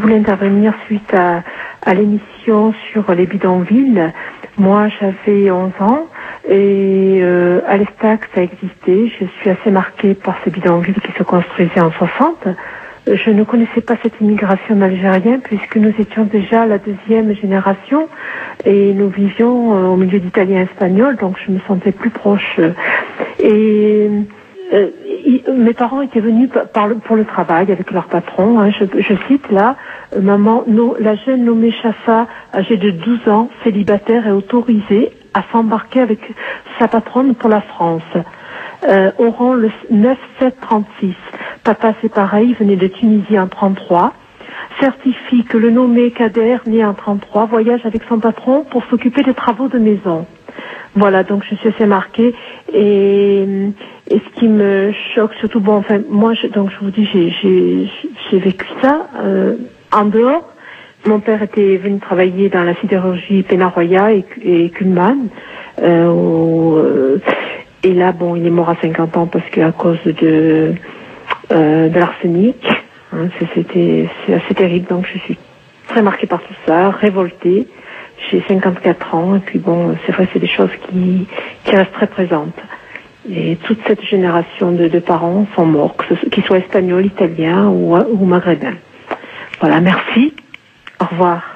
voulais intervenir suite à l'émission sur les bidonvilles. Moi, j'avais 11 ans et à l'Estac, ça existait. Je suis assez marquée par ces bidonvilles qui se construisaient en 60. Je ne connaissais pas cette immigration d'Algériens puisque nous étions déjà la deuxième génération et nous vivions au milieu d'Italiens espagnols, donc je me sentais plus proche. Et mes parents étaient venus pour le travail avec leur patron. Hein, je cite là, maman, la jeune nommée Chassa, âgée de 12 ans, célibataire, est autorisée à s'embarquer avec sa patronne pour la France. Au rang le 9-7-36. Papa, c'est pareil, venait de Tunisie en 33. Certifie que le nommé Kader, né en 33, voyage avec son patron pour s'occuper des travaux de maison. Voilà, donc je suis assez marquée. Et ce qui me choque surtout, bon, enfin, moi, donc je vous dis, j'ai vécu ça en dehors. Mon père était venu travailler dans la sidérurgie Penaroya et Kuhlmann. Et là, bon, il est mort à 50 ans parce qu'à cause de l'arsenic. Hein, c'est assez terrible, donc je suis très marquée par tout ça, révoltée. J'ai 54 ans, et puis bon, c'est vrai, c'est des choses qui restent très présentes. Et toute cette génération de parents sont morts, qu'ils soient espagnols, italiens ou maghrébins. Voilà, merci. Au revoir.